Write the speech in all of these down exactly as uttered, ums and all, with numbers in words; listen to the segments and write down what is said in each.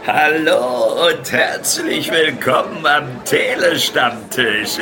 Hallo und herzlich willkommen am Telestammtisch.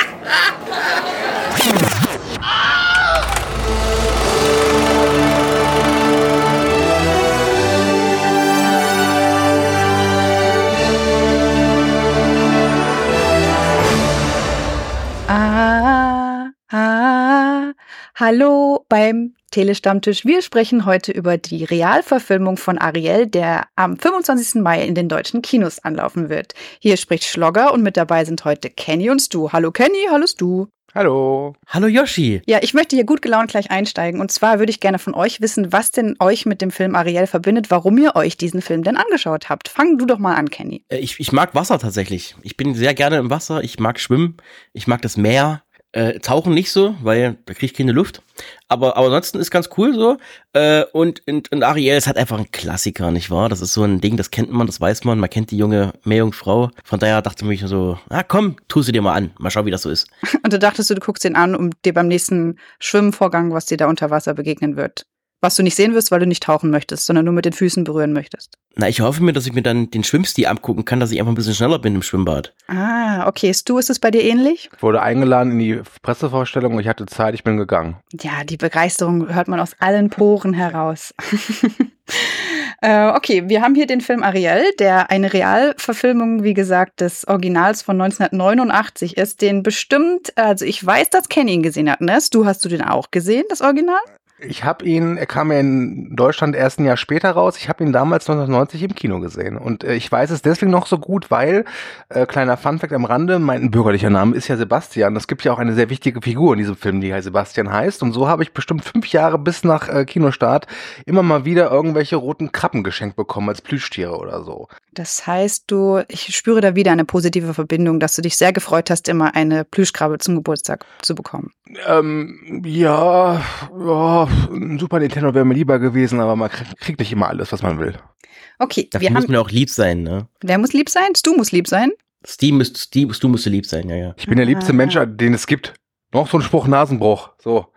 Ah, ah, hallo beim Telestammtisch. Wir sprechen heute über die Realverfilmung von Ariel, der am fünfundzwanzigsten Mai in den deutschen Kinos anlaufen wird. Hier spricht Schlogger und mit dabei sind heute Kenny und Stu. Hallo Kenny, hallo Stu. Hallo. Hallo Yoshi. Ja, ich möchte hier gut gelaunt gleich einsteigen. Und zwar würde ich gerne von euch wissen, was denn euch mit dem Film Ariel verbindet, warum ihr euch diesen Film denn angeschaut habt. Fang du doch mal an, Kenny. Ich, ich mag Wasser tatsächlich. Ich bin sehr gerne im Wasser. Ich mag Schwimmen. Ich mag das Meer. Äh, Tauchen nicht so, weil da krieg ich keine Luft. Aber, aber ansonsten ist ganz cool so. Äh, und, und, und Ariel ist halt einfach ein Klassiker, nicht wahr? Das ist so ein Ding, das kennt man, das weiß man. Man kennt die junge Meerjungfrau. Von daher dachte ich mir so, ah komm, tu sie dir mal an. Mal schauen, wie das so ist. Und du dachtest, du guckst ihn an, um dir beim nächsten Schwimmvorgang, was dir da unter Wasser begegnen wird. Was du nicht sehen wirst, weil du nicht tauchen möchtest, sondern nur mit den Füßen berühren möchtest. Na, ich hoffe mir, dass ich mir dann den Schwimmstil angucken kann, dass ich einfach ein bisschen schneller bin im Schwimmbad. Ah, okay. Stu, ist es bei dir ähnlich? Ich wurde eingeladen in die Pressevorstellung und ich hatte Zeit, ich bin gegangen. Ja, die Begeisterung hört man aus allen Poren heraus. äh, okay, wir haben hier den Film Ariel, der eine Realverfilmung, wie gesagt, des Originals von neunzehnhundertneunundachtzig ist, den bestimmt, also ich weiß, dass Kenny ihn gesehen hat, ne? Stu, hast du den auch gesehen, das Original? Ich habe ihn, er kam ja in Deutschland erst ein Jahr später raus, ich habe ihn damals neunzehnhundertneunzig im Kino gesehen und äh, ich weiß es deswegen noch so gut, weil, äh, kleiner Funfact am Rande, mein bürgerlicher Name ist ja Sebastian, es gibt ja auch eine sehr wichtige Figur in diesem Film, die Sebastian heißt und so habe ich bestimmt fünf Jahre bis nach äh, Kinostart immer mal wieder irgendwelche roten Krabben geschenkt bekommen als Plüschtiere oder so. Das heißt, du, ich spüre da wieder eine positive Verbindung, dass du dich sehr gefreut hast, immer eine Plüschkrabbe zum Geburtstag zu bekommen. Ähm, ja, ja, ein Super Nintendo wäre mir lieber gewesen, aber man kriegt, kriegt nicht immer alles, was man will. Okay, Dafür wir muss haben, man auch lieb sein, ne? wer muss lieb sein? Stu muss lieb sein. Steve müsst, Steve, du musst lieb sein, ja, ja. Ich bin der liebste Ah. Mensch, den es gibt. Noch so ein Spruch, Nasenbruch, so.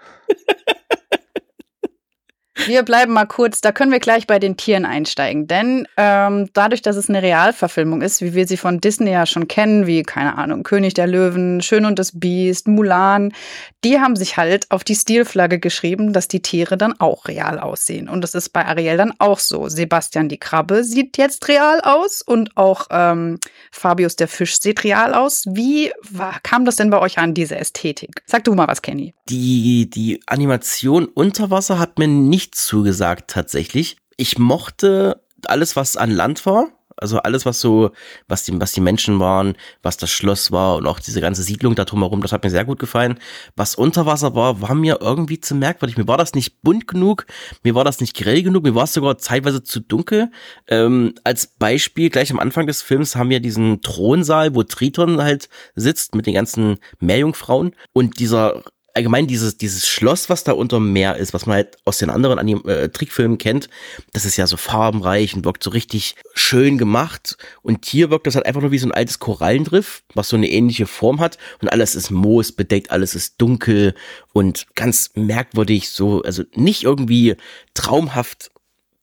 Wir bleiben mal kurz, da können wir gleich bei den Tieren einsteigen, denn ähm, dadurch, dass es eine Realverfilmung ist, wie wir sie von Disney ja schon kennen, wie, keine Ahnung, König der Löwen, Schön und das Biest, Mulan, die haben sich halt auf die Stilflagge geschrieben, dass die Tiere dann auch real aussehen. Und das ist bei Ariel dann auch so. Sebastian die Krabbe sieht jetzt real aus und auch ähm, Fabius der Fisch sieht real aus. Wie war, kam das denn bei euch an, diese Ästhetik? Sag du mal was, Kenny. Die, die Animation unter Wasser hat mir nicht zugesagt tatsächlich. Ich mochte alles, was an Land war. Also alles, was so, was die, was die Menschen waren, was das Schloss war und auch diese ganze Siedlung da drumherum, das hat mir sehr gut gefallen. Was unter Wasser war, war mir irgendwie zu merkwürdig. Mir war das nicht bunt genug, mir war das nicht grell genug, mir war es sogar teilweise zu dunkel. Ähm, als Beispiel, gleich am Anfang des Films haben wir diesen Thronsaal, wo Triton halt sitzt mit den ganzen Meerjungfrauen und dieser allgemein dieses dieses Schloss, was da unterm Meer ist, was man halt aus den anderen Anim- äh, Trickfilmen kennt, das ist ja so farbenreich und wirkt so richtig schön gemacht. Und hier wirkt das halt einfach nur wie so ein altes Korallenriff, was so eine ähnliche Form hat. Und alles ist moosbedeckt, alles ist dunkel und ganz merkwürdig so, also nicht irgendwie traumhaft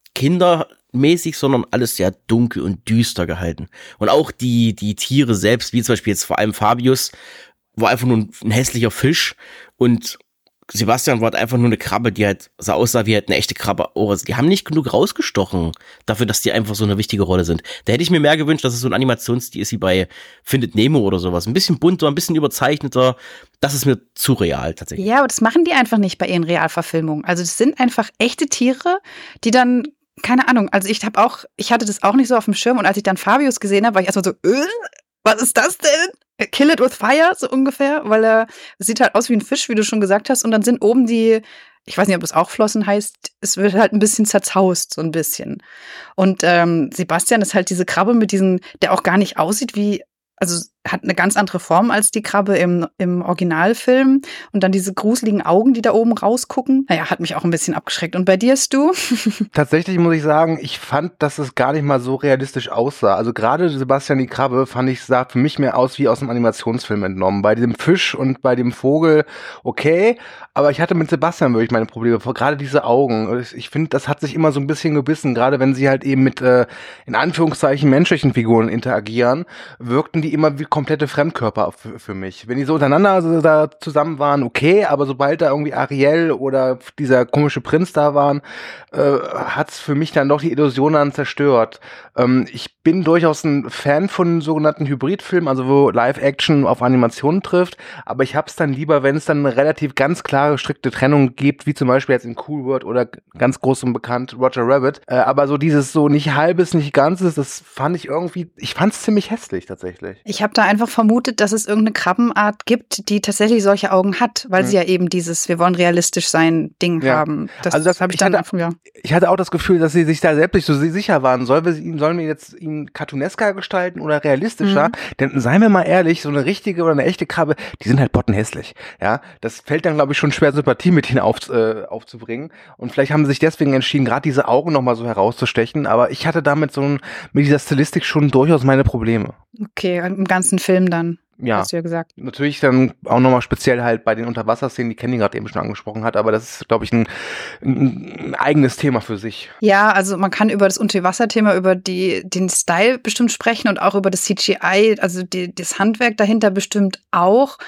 kindermäßig, sondern alles sehr dunkel und düster gehalten. Und auch die die Tiere selbst, wie zum Beispiel jetzt vor allem Fabius, war einfach nur ein, ein hässlicher Fisch und Sebastian war halt einfach nur eine Krabbe, die halt sah aussah wie halt eine echte Krabbe. Oh, die haben nicht genug rausgestochen dafür, dass die einfach so eine wichtige Rolle sind. Da hätte ich mir mehr gewünscht, dass es so ein Animationsstil ist wie bei Findet Nemo oder sowas. Ein bisschen bunter, ein bisschen überzeichneter. Das ist mir zu real tatsächlich. Ja, aber das machen die einfach nicht bei ihren Realverfilmungen. Also das sind einfach echte Tiere, die dann, keine Ahnung, also ich habe auch, ich hatte das auch nicht so auf dem Schirm und als ich dann Fabius gesehen habe, war ich erstmal so, äh, was ist das denn? Kill it with fire, so ungefähr, weil er sieht halt aus wie ein Fisch, wie du schon gesagt hast, und dann sind oben die, ich weiß nicht, ob es auch Flossen heißt, es wird halt ein bisschen zerzaust, so ein bisschen. Und ähm, Sebastian ist halt diese Krabbe mit diesen, der auch gar nicht aussieht wie, also hat eine ganz andere Form als die Krabbe im, im Originalfilm. Und dann diese gruseligen Augen, die da oben rausgucken. Naja, hat mich auch ein bisschen abgeschreckt. Und bei dir, Stu? Tatsächlich muss ich sagen, ich fand, dass es gar nicht mal so realistisch aussah. Also gerade Sebastian die Krabbe, fand ich, sah für mich mehr aus wie aus einem Animationsfilm entnommen. Bei dem Fisch und bei dem Vogel, okay. Aber ich hatte mit Sebastian wirklich meine Probleme. Gerade diese Augen. Ich finde, das hat sich immer so ein bisschen gebissen. Gerade wenn sie halt eben mit, äh, in Anführungszeichen, menschlichen Figuren interagieren, wirkten die immer wie komplette Fremdkörper für, für mich. Wenn die so untereinander also da zusammen waren, okay, aber sobald da irgendwie Ariel oder dieser komische Prinz da waren, äh, hat's für mich dann doch die Illusion dann zerstört. Ähm, ich bin durchaus ein Fan von sogenannten Hybridfilmen, also wo Live-Action auf Animationen trifft, aber ich hab's dann lieber, wenn es dann eine relativ ganz klare, strikte Trennung gibt, wie zum Beispiel jetzt in Cool World oder ganz groß und bekannt Roger Rabbit. Äh, aber so dieses so nicht halbes, nicht ganzes, das fand ich irgendwie, ich fand's ziemlich hässlich tatsächlich. Ich habe da einfach vermutet, dass es irgendeine Krabbenart gibt, die tatsächlich solche Augen hat, weil mhm. sie ja eben dieses wir wollen realistisch sein Ding ja. haben. Das also das habe ich dann hatte, einfach, ja. Ich hatte auch das Gefühl, dass sie sich da selbst nicht so sicher waren. Sollen wir ihn, sollen wir jetzt ihn cartoonesker gestalten oder realistischer? Mhm. Denn seien wir mal ehrlich, so eine richtige oder eine echte Krabbe, die sind halt pottenhässlich. Ja, das fällt dann, glaube ich, schon schwer, Sympathie mit ihnen auf, äh, aufzubringen. Und vielleicht haben sie sich deswegen entschieden, gerade diese Augen nochmal so herauszustechen. Aber ich hatte damit so ein, mit dieser Stilistik schon durchaus meine Probleme. Okay, im ganzen Film dann. Ja, hast du ja gesagt. Natürlich dann auch nochmal speziell halt bei den Unterwasserszenen, die Kenny gerade eben schon angesprochen hat, aber das ist, glaube ich, ein, ein eigenes Thema für sich. Ja, also man kann über das Unterwasserthema, über die, den Style bestimmt sprechen und auch über das C G I, also die, das Handwerk dahinter bestimmt auch.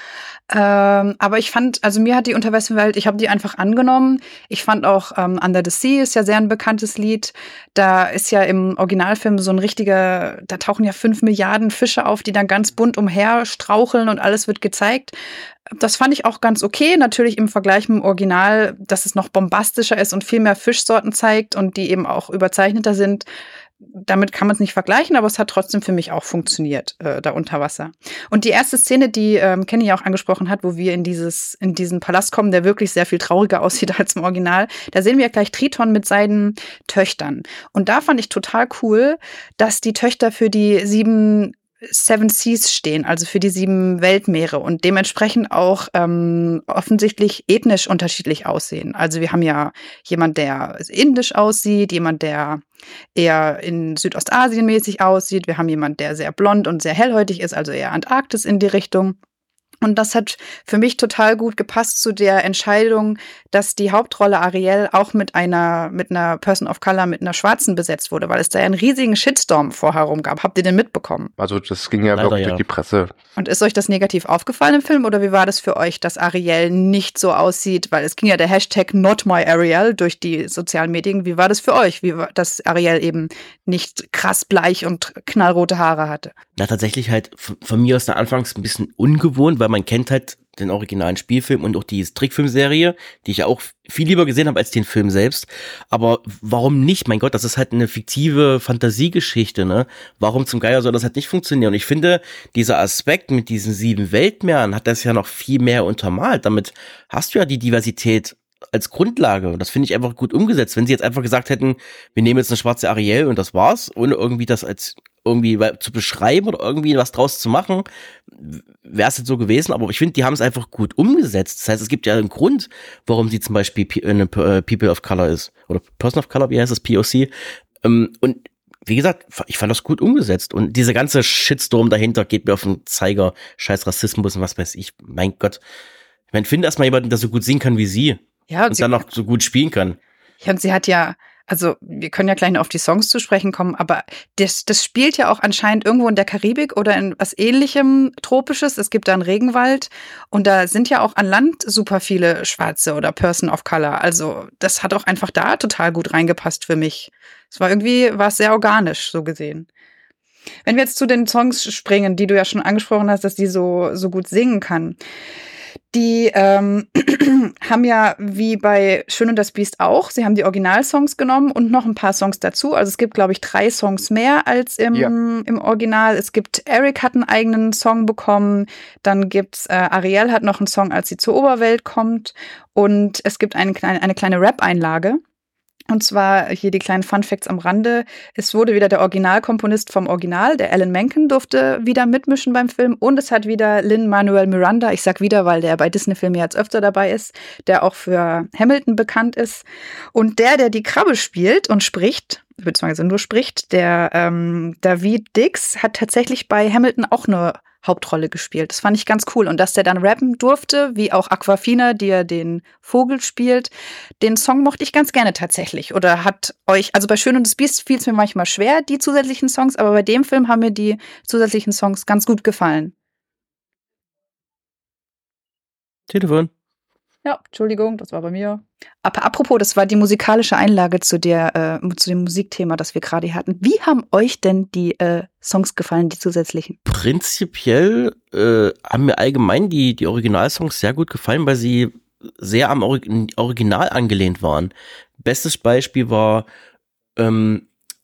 Ähm, aber ich fand, also mir hat die Unterwasserwelt, ich habe die einfach angenommen. Ich fand auch ähm, Under the Sea ist ja sehr ein bekanntes Lied. Da ist ja im Originalfilm so ein richtiger, da tauchen ja fünf Milliarden Fische auf, die dann ganz bunt umher straucheln und alles wird gezeigt. Das fand ich auch ganz okay. Natürlich im Vergleich mit dem Original, dass es noch bombastischer ist und viel mehr Fischsorten zeigt und die eben auch überzeichneter sind. Damit kann man es nicht vergleichen, aber es hat trotzdem für mich auch funktioniert, äh, da unter Wasser. Und die erste Szene, die ähm, Kenny ja auch angesprochen hat, wo wir in dieses in diesen Palast kommen, der wirklich sehr viel trauriger aussieht als im Original, da sehen wir ja gleich Triton mit seinen Töchtern. Und da fand ich total cool, dass die Töchter für die sieben Seven Seas stehen, also für die sieben Weltmeere und dementsprechend auch ähm, offensichtlich ethnisch unterschiedlich aussehen. Also wir haben ja jemand, der indisch aussieht, jemand, der eher in Südostasien mäßig aussieht. Wir haben jemand, der sehr blond und sehr hellhäutig ist, also eher Antarktis in die Richtung. Und das hat für mich total gut gepasst zu der Entscheidung, dass die Hauptrolle Ariel auch mit einer mit einer Person of Color, mit einer Schwarzen besetzt wurde, weil es da ja einen riesigen Shitstorm vorher rum gab. Habt ihr den mitbekommen? Also das ging ja Leider, wirklich ja. durch die Presse. Und ist euch das negativ aufgefallen im Film oder wie war das für euch, dass Ariel nicht so aussieht? Weil es ging ja der Hashtag Not My Ariel durch die sozialen Medien. Wie war das für euch, wie war, dass Ariel eben nicht krass bleich und knallrote Haare hatte? Na, tatsächlich halt von, von mir aus der Anfangs ein bisschen ungewohnt, weil man kennt halt den originalen Spielfilm und auch die Trickfilmserie, die ich ja auch viel lieber gesehen habe als den Film selbst. Aber warum nicht? Mein Gott, das ist halt eine fiktive Fantasiegeschichte, ne? Warum zum Geier soll das halt nicht funktionieren? Und ich finde, dieser Aspekt mit diesen sieben Weltmeeren hat das ja noch viel mehr untermalt. Damit hast du ja die Diversität als Grundlage. Und das finde ich einfach gut umgesetzt. Wenn sie jetzt einfach gesagt hätten, wir nehmen jetzt eine schwarze Ariel und das war's, ohne irgendwie das als irgendwie zu beschreiben oder irgendwie was draus zu machen, wäre es jetzt so gewesen. Aber ich finde, die haben es einfach gut umgesetzt. Das heißt, es gibt ja einen Grund, warum sie zum Beispiel eine People of Color ist. Oder Person of Color, wie heißt das? P O C. Und wie gesagt, ich fand das gut umgesetzt. Und diese ganze Shitstorm dahinter geht mir auf den Zeiger. Scheiß Rassismus und was weiß ich. Mein Gott. Ich meine, finde erstmal jemanden, der so gut singen kann wie sie. Ja, und, und sie dann noch so gut spielen kann. Ja, und sie hat ja, also wir können ja gleich noch auf die Songs zu sprechen kommen, aber das, das spielt ja auch anscheinend irgendwo in der Karibik oder in was Ähnlichem Tropisches. Es gibt da einen Regenwald und da sind ja auch an Land super viele Schwarze oder Person of Color. Also das hat auch einfach da total gut reingepasst für mich. Es war irgendwie, war es sehr organisch so gesehen. Wenn wir jetzt zu den Songs springen, die du ja schon angesprochen hast, dass die so, so gut singen kann. Die ähm, haben ja wie bei Schön und das Biest auch, sie haben die Originalsongs genommen und noch ein paar Songs dazu. Also es gibt, glaube ich, drei Songs mehr als im, ja. im Original. Es gibt, Eric hat einen eigenen Song bekommen, dann gibt's, äh, Ariel hat noch einen Song, als sie zur Oberwelt kommt und es gibt eine kleine, eine kleine Rap-Einlage. Und zwar hier die kleinen Funfacts am Rande. Es wurde wieder der Originalkomponist vom Original, der Alan Menken, durfte wieder mitmischen beim Film. Und es hat wieder Lin-Manuel Miranda, ich sag wieder, weil der bei Disney-Filmen jetzt öfter dabei ist, der auch für Hamilton bekannt ist. Und der, der die Krabbe spielt und spricht, beziehungsweise nur spricht, der ähm, David Dix, hat tatsächlich bei Hamilton auch eine Hauptrolle gespielt. Das fand ich ganz cool. Und dass der dann rappen durfte, wie auch Aquafina, die ja den Vogel spielt, den Song mochte ich ganz gerne tatsächlich. Oder hat euch, also bei Schön und das Biest fiel es mir manchmal schwer, die zusätzlichen Songs, aber bei dem Film haben mir die zusätzlichen Songs ganz gut gefallen. Telefon. Ja, Entschuldigung, das war bei mir. Aber apropos, das war die musikalische Einlage zu der äh, zu dem Musikthema, das wir gerade hatten. Wie haben euch denn die äh, Songs gefallen, die zusätzlichen? Prinzipiell äh, haben mir allgemein die die Originalsongs sehr gut gefallen, weil sie sehr am Orig- Original angelehnt waren. Bestes Beispiel war ähm,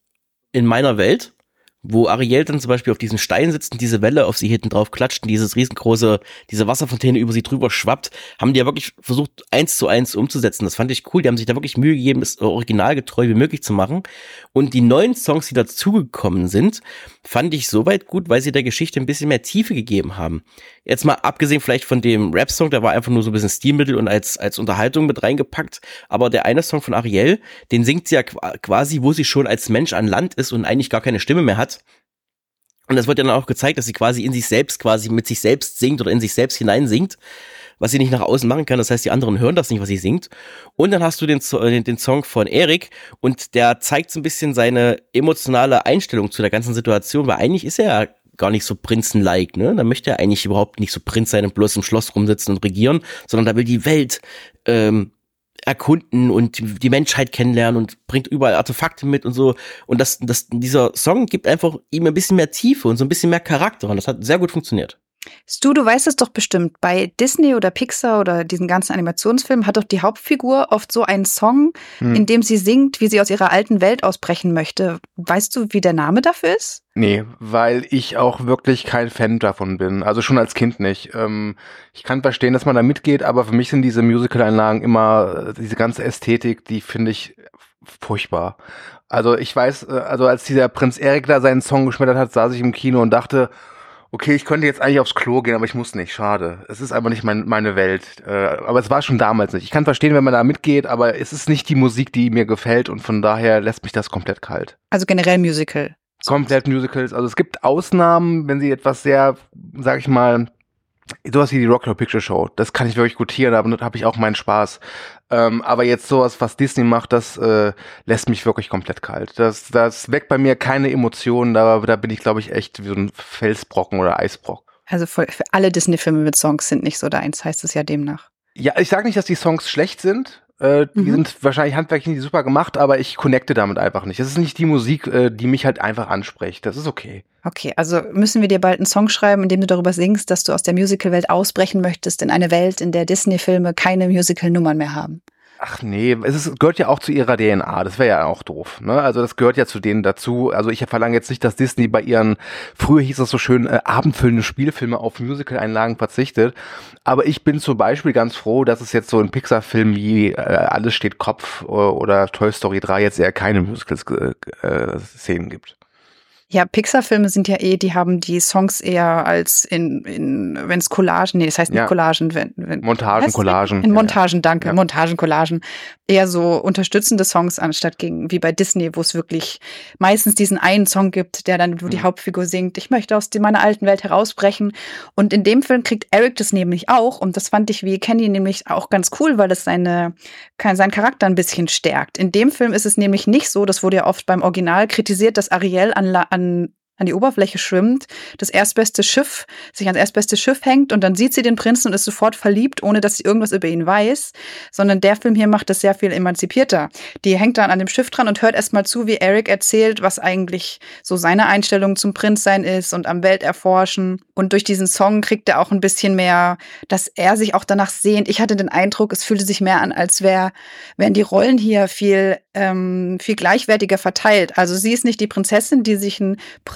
In meiner Welt, wo Ariel dann zum Beispiel auf diesen Stein sitzt und diese Welle auf sie hinten drauf klatscht und dieses riesengroße, diese Wasserfontäne über sie drüber schwappt, haben die ja wirklich versucht, eins zu eins umzusetzen. Das fand ich cool. Die haben sich da wirklich Mühe gegeben, es originalgetreu wie möglich zu machen. Und die neuen Songs, die dazugekommen sind, fand ich soweit gut, weil sie der Geschichte ein bisschen mehr Tiefe gegeben haben. Jetzt mal abgesehen vielleicht von dem Rap-Song, der war einfach nur so ein bisschen Stilmittel und als als Unterhaltung mit reingepackt. Aber der eine Song von Ariel, den singt sie ja quasi, wo sie schon als Mensch an Land ist und eigentlich gar keine Stimme mehr hat. Und das wird ja dann auch gezeigt, dass sie quasi in sich selbst, quasi mit sich selbst singt oder in sich selbst hineinsingt, was sie nicht nach außen machen kann. Das heißt, die anderen hören das nicht, was sie singt. Und dann hast du den, den, den Song von Erik und der zeigt so ein bisschen seine emotionale Einstellung zu der ganzen Situation, weil eigentlich ist er ja gar nicht so Prinzen-like, ne? Da möchte er eigentlich überhaupt nicht so Prinz sein und bloß im Schloss rumsitzen und regieren, sondern da will die Welt ähm, erkunden und die Menschheit kennenlernen und bringt überall Artefakte mit und so. Und das, das, dieser Song gibt einfach ihm ein bisschen mehr Tiefe und so ein bisschen mehr Charakter. Und das hat sehr gut funktioniert. Stu, du weißt es doch bestimmt, bei Disney oder Pixar oder diesen ganzen Animationsfilmen hat doch die Hauptfigur oft so einen Song, hm. in dem sie singt, wie sie aus ihrer alten Welt ausbrechen möchte. Weißt du, wie der Name dafür ist? Nee, weil ich auch wirklich kein Fan davon bin. Also schon als Kind nicht. Ähm, ich kann verstehen, dass man da mitgeht, aber für mich sind diese Musical-Einlagen immer, diese ganze Ästhetik, die finde ich furchtbar. Also ich weiß, also als dieser Prinz Erik da seinen Song geschmettert hat, saß ich im Kino und dachte, okay, ich könnte jetzt eigentlich aufs Klo gehen, aber ich muss nicht, schade. Es ist einfach nicht mein, meine Welt. Äh, aber es war schon damals nicht. Ich kann verstehen, wenn man da mitgeht, aber es ist nicht die Musik, die mir gefällt und von daher lässt mich das komplett kalt. Also generell Musical. Komplett Musicals. Also es gibt Ausnahmen, wenn sie etwas sehr, sag ich mal, sowas wie die Rock Horror Picture Show, das kann ich wirklich gutieren, aber da habe ich auch meinen Spaß. Ähm, aber jetzt sowas, was Disney macht, das äh, lässt mich wirklich komplett kalt. Das, das weckt bei mir keine Emotionen, da, da bin ich, glaube ich, echt wie so ein Felsbrocken oder Eisbrocken. Also für, für alle Disney-Filme mit Songs sind nicht so deins, heißt es ja demnach. Ja, ich sage nicht, dass die Songs schlecht sind. Äh, die mhm. sind wahrscheinlich handwerklich nicht super gemacht, aber ich connecte damit einfach nicht. Das ist nicht die Musik, äh, die mich halt einfach anspricht. Das ist okay. Okay, also müssen wir dir bald einen Song schreiben, in dem du darüber singst, dass du aus der Musical-Welt ausbrechen möchtest in eine Welt, in der Disney-Filme keine Musical-Nummern mehr haben. Ach nee, es ist, gehört ja auch zu ihrer D N A, das wäre ja auch doof, ne? Also das gehört ja zu denen dazu. Also ich verlange jetzt nicht, dass Disney bei ihren, früher hieß das so schön, äh, abendfüllende Spielfilme auf Musical-Einlagen verzichtet. Aber ich bin zum Beispiel ganz froh, dass es jetzt so in Pixar-Filmen wie äh, Alles steht Kopf oder, oder Toy Story drei jetzt eher keine Musical-Szenen äh, gibt. Ja, Pixar-Filme sind ja eh, die haben die Songs eher als in, in wenn es Collagen, nee, das heißt nicht ja. Collagen, wenn, wenn Montagen, Collagen. In Montagen, danke, ja. Montagen, Collagen. Eher so unterstützende Songs anstatt gegen, wie bei Disney, wo es wirklich meistens diesen einen Song gibt, der dann, wo mhm. die Hauptfigur singt, ich möchte aus meiner alten Welt herausbrechen. Und in dem Film kriegt Eric das nämlich auch. Und das fand ich wie Kenny nämlich auch ganz cool, weil es seine, seinen Charakter ein bisschen stärkt. In dem Film ist es nämlich nicht so, das wurde ja oft beim Original kritisiert, dass Ariel an, an an an die Oberfläche schwimmt, das erstbeste Schiff, sich ans erstbeste Schiff hängt und dann sieht sie den Prinzen und ist sofort verliebt, ohne dass sie irgendwas über ihn weiß, sondern der Film hier macht das sehr viel emanzipierter. Die hängt dann an dem Schiff dran und hört erstmal zu, wie Eric erzählt, was eigentlich so seine Einstellung zum Prinzsein ist und am Welterforschen. Und durch diesen Song kriegt er auch ein bisschen mehr, dass er sich auch danach sehnt. Ich hatte den Eindruck, es fühlte sich mehr an, als wär, wären die Rollen hier viel, ähm, viel gleichwertiger verteilt. Also sie ist nicht die Prinzessin, die sich einen Prinz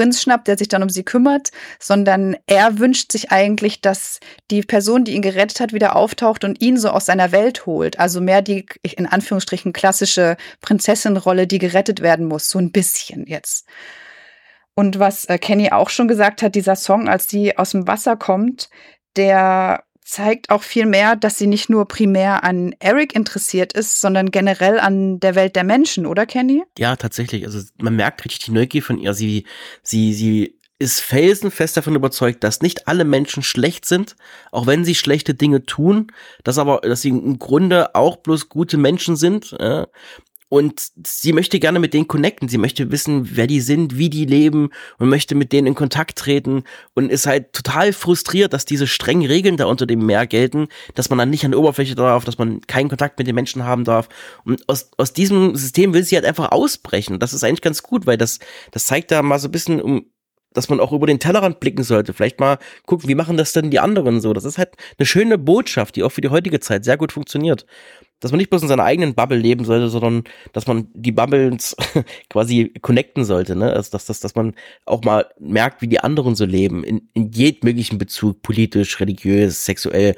Prinz schnappt, der sich dann um sie kümmert, sondern er wünscht sich eigentlich, dass die Person, die ihn gerettet hat, wieder auftaucht und ihn so aus seiner Welt holt. Also mehr die, in Anführungsstrichen, klassische Prinzessin-Rolle, die gerettet werden muss. So ein bisschen jetzt. Und was äh, Kenny auch schon gesagt hat, dieser Song, als sie aus dem Wasser kommt, der zeigt auch viel mehr, dass sie nicht nur primär an Eric interessiert ist, sondern generell an der Welt der Menschen, oder Kenny? Ja, tatsächlich. Also man merkt richtig die Neugier von ihr. Sie, sie, sie ist felsenfest davon überzeugt, dass nicht alle Menschen schlecht sind, auch wenn sie schlechte Dinge tun, dass aber, dass sie im Grunde auch bloß gute Menschen sind. Äh, Und sie möchte gerne mit denen connecten. Sie möchte wissen, wer die sind, wie die leben und möchte mit denen in Kontakt treten und ist halt total frustriert, dass diese strengen Regeln da unter dem Meer gelten, dass man dann nicht an der Oberfläche darf, dass man keinen Kontakt mit den Menschen haben darf. Und aus, aus diesem System will sie halt einfach ausbrechen. Das ist eigentlich ganz gut, weil das, das zeigt da mal so ein bisschen, um, dass man auch über den Tellerrand blicken sollte. Vielleicht mal gucken, wie machen das denn die anderen so. Das ist halt eine schöne Botschaft, die auch für die heutige Zeit sehr gut funktioniert. Dass man nicht bloß in seiner eigenen Bubble leben sollte, sondern dass man die Bubbles quasi connecten sollte, ne? Also dass, dass, dass man auch mal merkt, wie die anderen so leben, in, in jedem möglichen Bezug, politisch, religiös, sexuell.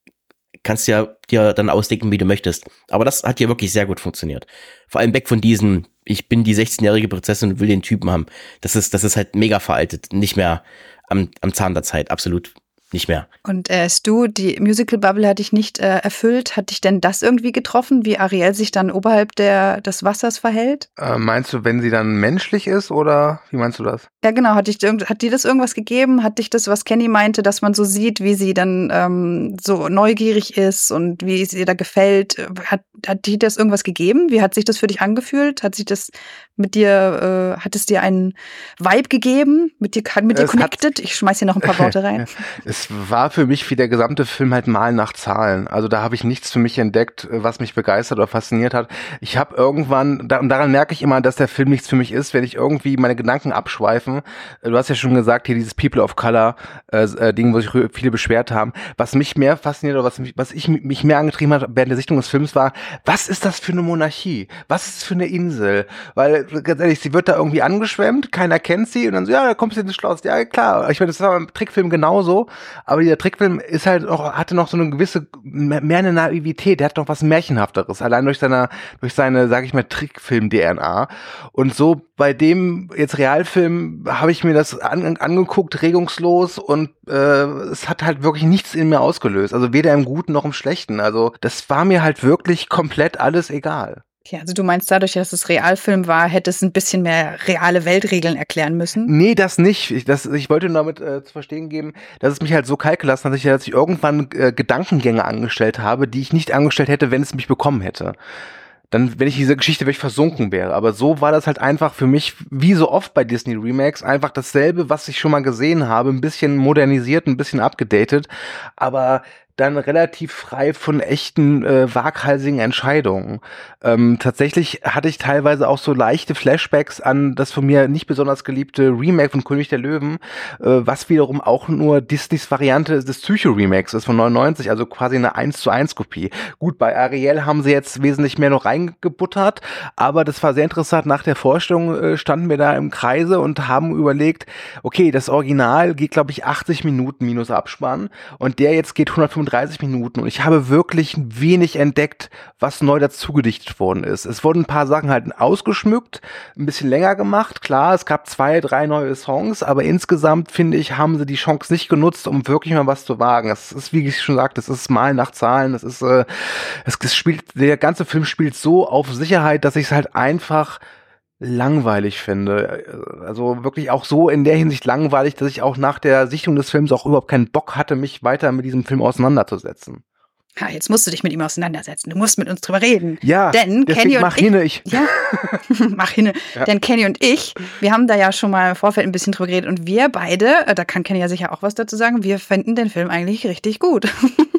Kannst ja dir dann ausdenken, wie du möchtest. Aber das hat hier wirklich sehr gut funktioniert. Vor allem weg von diesem, ich bin die sechzehnjährige Prinzessin und will den Typen haben. Das ist, das ist halt mega veraltet. Nicht mehr am, am Zahn der Zeit. Absolut nicht mehr. Und äh, Stu, die Musical-Bubble hat dich nicht äh, erfüllt. Hat dich denn das irgendwie getroffen, wie Ariel sich dann oberhalb der, des Wassers verhält? Äh, meinst du, wenn sie dann menschlich ist oder wie meinst du das? Ja, genau. Hat, dich, hat dir das irgendwas gegeben? Hat dich das, was Kenny meinte, dass man so sieht, wie sie dann ähm, so neugierig ist und wie es ihr da gefällt? Hat, hat dir das irgendwas gegeben? Wie hat sich das für dich angefühlt? Hat sich das mit dir, äh, hat es dir einen Vibe gegeben? Mit dir, mit dir Es connected? Ich schmeiß hier noch ein paar Worte rein. Es war für mich wie der gesamte Film halt Malen nach Zahlen. Also da habe ich nichts für mich entdeckt, was mich begeistert oder fasziniert hat. Ich habe irgendwann, da, und daran merke ich immer, dass der Film nichts für mich ist, wenn ich irgendwie meine Gedanken abschweifen. Du hast ja schon gesagt, hier dieses People of Color äh, äh, Ding, wo sich viele beschwert haben. Was mich mehr fasziniert oder was mich, was ich mich mehr angetrieben hat während der Sichtung des Films war, was ist das für eine Monarchie? Was ist das für eine Insel? Weil, ganz ehrlich, sie wird da irgendwie angeschwemmt, keiner kennt sie und dann so, ja, da kommst du ins Schloss. Ja, klar. Ich meine, das war beim Trickfilm genauso. Aber dieser Trickfilm ist halt auch, hatte noch so eine gewisse, mehr eine Naivität, der hat noch was Märchenhafteres, allein durch seine, durch seine, sag ich mal, Trickfilm-D N A. Und so bei dem jetzt Realfilm habe ich mir das an, angeguckt, regungslos, und äh, es hat halt wirklich nichts in mir ausgelöst. Also weder im Guten noch im Schlechten. Also das war mir halt wirklich komplett alles egal. Okay, also du meinst, dadurch, dass es Realfilm war, hätte es ein bisschen mehr reale Weltregeln erklären müssen? Nee, das nicht. Ich, das, ich wollte nur damit äh, zu verstehen geben, dass es mich halt so kalt gelassen hat, dass ich, dass ich irgendwann äh, Gedankengänge angestellt habe, die ich nicht angestellt hätte, wenn es mich bekommen hätte. Dann, wenn ich diese Geschichte wirklich versunken wäre. Aber so war das halt einfach für mich, wie so oft bei Disney Remakes, einfach dasselbe, was ich schon mal gesehen habe, ein bisschen modernisiert, ein bisschen abgedatet, aber dann relativ frei von echten äh, waghalsigen Entscheidungen. Ähm, tatsächlich hatte ich teilweise auch so leichte Flashbacks an das von mir nicht besonders geliebte Remake von König der Löwen, äh, was wiederum auch nur Disneys Variante des Psycho-Remakes ist von neunundneunzig, also quasi eine eins zu eins Kopie. Gut, bei Ariel haben sie jetzt wesentlich mehr noch reingebuttert, aber das war sehr interessant. Nach der Vorstellung äh, standen wir da im Kreise und haben überlegt, okay, das Original geht, glaube ich, achtzig Minuten minus Abspann und der jetzt geht hundertfünfunddreißig Minuten, und ich habe wirklich wenig entdeckt, was neu dazu gedichtet worden ist. Es wurden ein paar Sachen halt ausgeschmückt, ein bisschen länger gemacht, klar, es gab zwei, drei neue Songs, aber insgesamt, finde ich, haben sie die Chance nicht genutzt, um wirklich mal was zu wagen. Es ist, wie ich schon sagte, es ist Malen nach Zahlen, es ist, äh, es, es spielt, der ganze Film spielt so auf Sicherheit, dass ich es halt einfach langweilig finde. Also wirklich auch so in der Hinsicht langweilig, dass ich auch nach der Sichtung des Films auch überhaupt keinen Bock hatte, mich weiter mit diesem Film auseinanderzusetzen. Ha, jetzt musst du dich mit ihm auseinandersetzen. Du musst mit uns drüber reden. Ja, denn Kenny und mach ich, hinne, ich. Ja, mach hinne. Ja. Denn Kenny und ich, wir haben da ja schon mal im Vorfeld ein bisschen drüber geredet, und wir beide, da kann Kenny ja sicher auch was dazu sagen, wir finden den Film eigentlich richtig gut.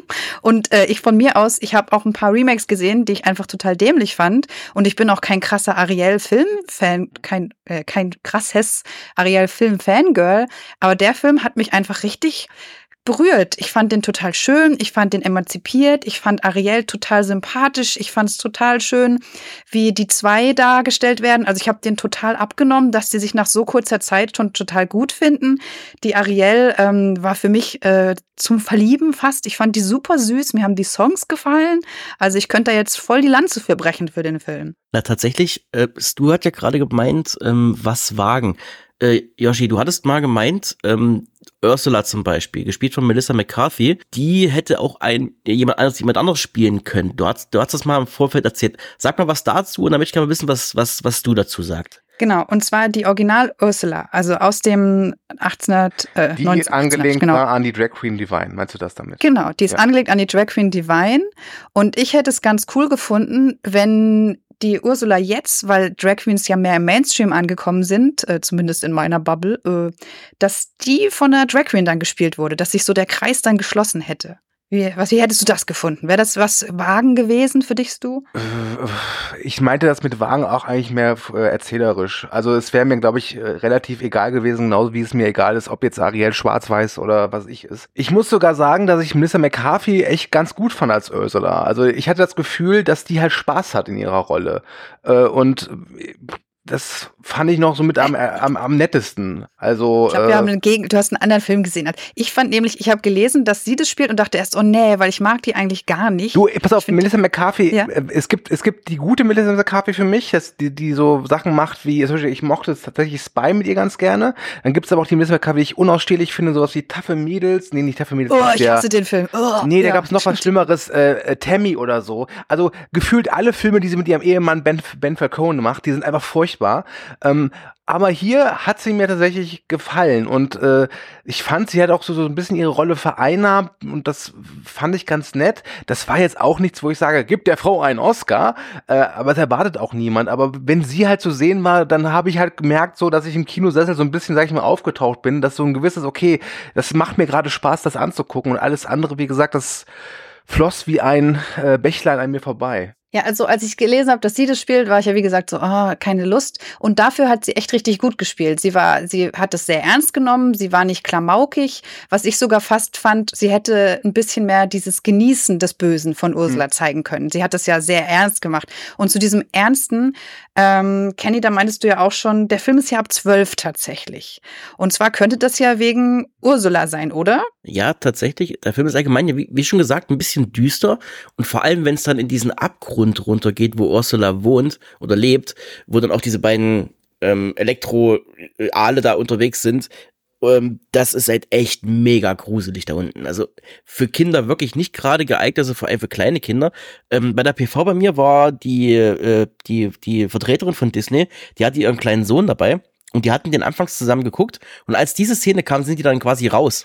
Und äh, ich von mir aus, ich habe auch ein paar Remakes gesehen, die ich einfach total dämlich fand, und ich bin auch kein krasser Ariel-Film-Fan, kein, äh, kein krasses Ariel-Film-Fangirl, aber der Film hat mich einfach richtig berührt. Ich fand den total schön, ich fand den emanzipiert, ich fand Ariel total sympathisch, ich fand es total schön, wie die zwei dargestellt werden. Also ich habe den total abgenommen, dass die sich nach so kurzer Zeit schon total gut finden. Die Ariel ähm, war für mich äh, zum Verlieben fast. Ich fand die super süß, mir haben die Songs gefallen. Also ich könnte da jetzt voll die Lanze für brechen für den Film. Na tatsächlich, äh, Stu hat ja gerade gemeint, ähm, was wagen. Äh, Yoshi, du hattest mal gemeint, ähm, Ursula zum Beispiel, gespielt von Melissa McCarthy, die hätte auch ein jemand anderes, jemand anderes spielen können. Du hast, du hast das mal im Vorfeld erzählt. Sag mal was dazu und damit ich kann mal wissen, was, was, was du dazu sagst. Genau, und zwar die Original Ursula, also aus dem achtzehnhundert, äh, Die neunzehnhundert, angelehnt genau. war an die Drag Queen Divine, meinst du das damit? Genau, die ist Ja. angelegt an die Drag Queen Divine und ich hätte es ganz cool gefunden, wenn die Ursula jetzt, weil Drag Queens ja mehr im Mainstream angekommen sind, äh, zumindest in meiner Bubble, äh, dass die von der Drag Queen dann gespielt wurde, dass sich so der Kreis dann geschlossen hätte. Wie, was, wie hättest du das gefunden? Wäre das was Wagen gewesen für dich, Stu? Ich meinte das mit Wagen auch eigentlich mehr äh, erzählerisch. Also es wäre mir, glaube ich, äh, relativ egal gewesen, genauso wie es mir egal ist, ob jetzt Ariel schwarz-weiß oder was ich ist. Ich muss sogar sagen, dass ich Melissa McCarthy echt ganz gut fand als Ursula. Also ich hatte das Gefühl, dass die halt Spaß hat in ihrer Rolle. Äh, und das fand ich noch so mit am, am, am nettesten. Also, Ich glaube, wir äh, haben einen Gegen du hast einen anderen Film gesehen. Ich fand nämlich, ich habe gelesen, dass sie das spielt und dachte erst, oh nee, weil ich mag die eigentlich gar nicht. Du, pass auf, Ich find- Melissa McCarthy, Ja. äh, es gibt es gibt die gute Melissa McCarthy für mich, das, die, die so Sachen macht wie, zum Beispiel, ich mochte es tatsächlich Spy mit ihr ganz gerne. Dann gibt's aber auch die Melissa McCarthy, die ich unausstehlich finde, sowas wie Taffe Mädels, nee, nicht Taffe Mädels. Oh, ich der, hasse den Film. Oh, Nee, da ja, gab's noch was stimmt. Schlimmeres, äh, äh, Tammy oder so. Also gefühlt alle Filme, die sie mit ihrem Ehemann Ben, Ben Falcone macht, die sind einfach furchtbar. Ähm, aber hier hat sie mir tatsächlich gefallen und äh, ich fand, sie hat auch so, so ein bisschen ihre Rolle vereinnahmt und das fand ich ganz nett. Das war jetzt auch nichts, wo ich sage, gib der Frau einen Oscar, äh, aber es erwartet auch niemand. Aber wenn sie halt zu sehen war, dann habe ich halt gemerkt, so, dass ich im Kinosessel so ein bisschen, sag ich mal, aufgetaucht bin, dass so ein gewisses, okay, das macht mir gerade Spaß, das anzugucken und alles andere, wie gesagt, das floss wie ein äh, Bächlein an mir vorbei. Ja, also als ich gelesen habe, dass sie das spielt, war ich ja wie gesagt so, ah, keine Lust. Und dafür hat sie echt richtig gut gespielt. Sie war, sie hat es sehr ernst genommen, sie war nicht klamaukig. Was ich sogar fast fand, sie hätte ein bisschen mehr dieses Genießen des Bösen von Ursula mhm. zeigen können. Sie hat das ja sehr ernst gemacht. Und zu diesem Ernsten, ähm, Kenny, da meintest du ja auch schon, der Film ist ja ab zwölf tatsächlich. Und zwar könnte das ja wegen Ursula sein, oder? Ja, tatsächlich. Der Film ist allgemein, ja, wie, wie schon gesagt, ein bisschen düster. Und vor allem, wenn es dann in diesen Abgrund runtergeht, wo Ursula wohnt oder lebt, wo dann auch diese beiden ähm, Elektro-Aale da unterwegs sind, ähm, das ist halt echt mega gruselig da unten. Also für Kinder wirklich nicht gerade geeignet, also vor allem für kleine Kinder. Ähm, bei der P V bei mir war die, äh, die, die Vertreterin von Disney, die hatte ihren kleinen Sohn dabei und die hatten den anfangs zusammen geguckt und als diese Szene kam, sind die dann quasi raus,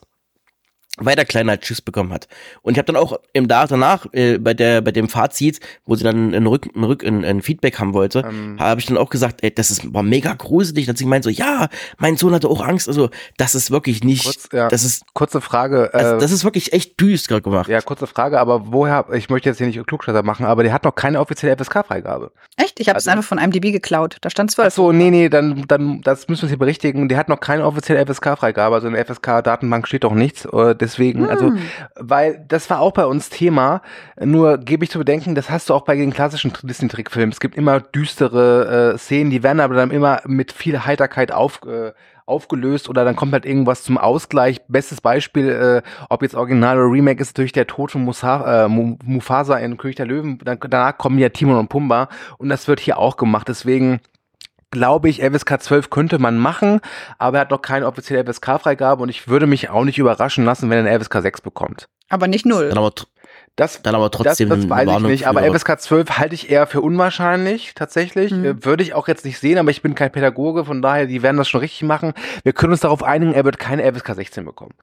weil der Kleine halt Schiss bekommen hat. Und ich habe dann auch im da danach äh, bei der bei dem Fazit, wo sie dann ein Rück, ein, Rück, ein, ein Feedback haben wollte, ähm. habe ich dann auch gesagt, ey, das ist war mega gruselig. Dass ich meinte so, ja, mein Sohn hatte auch Angst. Also das ist wirklich nicht, Kurz, ja, das ist kurze Frage. Äh, also, das ist wirklich echt düster gemacht. Ja, kurze Frage. Aber woher? Ich möchte jetzt hier nicht Klugscheißer machen, aber der hat noch keine offizielle F S K-Freigabe. Echt? Ich habe es Also, einfach von I M D B geklaut. Da stand zwölf. Ach so, nee, nee, dann, dann, das müssen wir hier berichtigen. Der hat noch keine offizielle F S K-Freigabe. Also in der F S K-Datenbank steht doch nichts. Äh, deswegen, hm. also, weil das war auch bei uns Thema. Nur gebe ich zu bedenken, das hast du auch bei den klassischen Disney-Trickfilmen. Es gibt immer düstere äh, Szenen, die werden aber dann immer mit viel Heiterkeit auf, äh, aufgelöst oder dann kommt halt irgendwas zum Ausgleich. Bestes Beispiel, äh, ob jetzt Original oder Remake, ist natürlich der Tod von Musa, äh, Mufasa in König der Löwen. Dann, danach kommen ja Timon und Pumba und das wird hier auch gemacht. Deswegen glaube ich, F S K zwölf könnte man machen, aber er hat noch keine offizielle F S K-Freigabe und ich würde mich auch nicht überraschen lassen, wenn er eine F S K sechs bekommt. Aber nicht null. Dann aber, das, dann aber trotzdem das, das weiß ich nicht, aber F S K zwölf halte ich eher für unwahrscheinlich, tatsächlich. Mhm. Würde ich auch jetzt nicht sehen, aber ich bin kein Pädagoge, von daher, die werden das schon richtig machen. Wir können uns darauf einigen, er wird keine F S K sechzehn bekommen.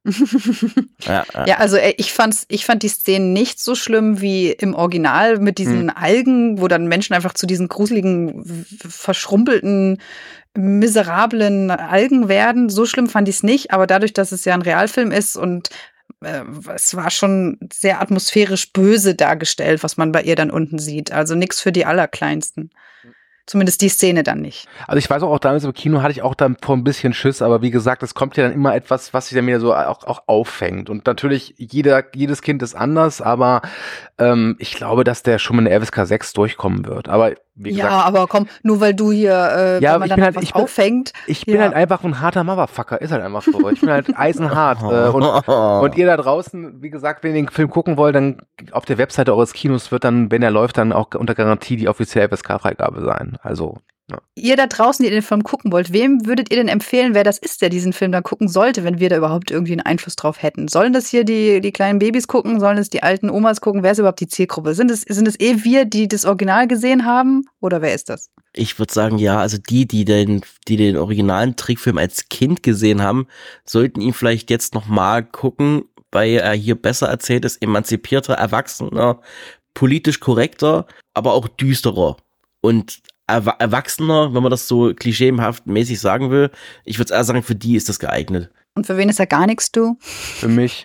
ja, ja. ja, also ich fand's, ich fand die Szenen nicht so schlimm wie im Original mit diesen mhm. Algen, wo dann Menschen einfach zu diesen gruseligen, verschrumpelten, miserablen Algen werden. So schlimm fand ich es nicht, aber dadurch, dass es ja ein Realfilm ist und äh, es war schon sehr atmosphärisch böse dargestellt, was man bei ihr dann unten sieht. Also nichts für die Allerkleinsten. Zumindest die Szene dann nicht. Also ich weiß auch, auch damals im Kino hatte ich auch dann vor ein bisschen Schiss, aber wie gesagt, es kommt ja dann immer etwas, was sich dann wieder so auch, auch auffängt. Und natürlich, jeder, jedes Kind ist anders, aber ähm, ich glaube, dass der schon mit der F S K sechs durchkommen wird. Aber wie gesagt, ja, aber komm, nur weil du hier, äh, ja, wenn man ich dann bin halt, was ich bin, auffängt. Ich bin ja. halt einfach ein harter Motherfucker, ist halt einfach so. Ich bin halt eisenhart. äh, und, und ihr da draußen, wie gesagt, wenn ihr den Film gucken wollt, dann auf der Webseite eures Kinos wird dann, wenn er läuft, dann auch unter Garantie die offizielle F S K-Freigabe sein. Also, ja. Ihr da draußen, die den Film gucken wollt, wem würdet ihr denn empfehlen, wer das ist, der diesen Film da gucken sollte, wenn wir da überhaupt irgendwie einen Einfluss drauf hätten? Sollen das hier die, die kleinen Babys gucken? Sollen es die alten Omas gucken? Wer ist überhaupt die Zielgruppe? Sind es, sind es eh wir, die das Original gesehen haben? Oder wer ist das? Ich würde sagen, ja, also die, die den, die den originalen Trickfilm als Kind gesehen haben, sollten ihn vielleicht jetzt nochmal gucken, weil er hier besser erzählt ist, emanzipierter, erwachsener, politisch korrekter, aber auch düsterer und erw- erwachsener, wenn man das so klischeehaft mäßig sagen will. Ich würde eher sagen, für die ist das geeignet. Und für wen ist er gar nichts, du? Für mich.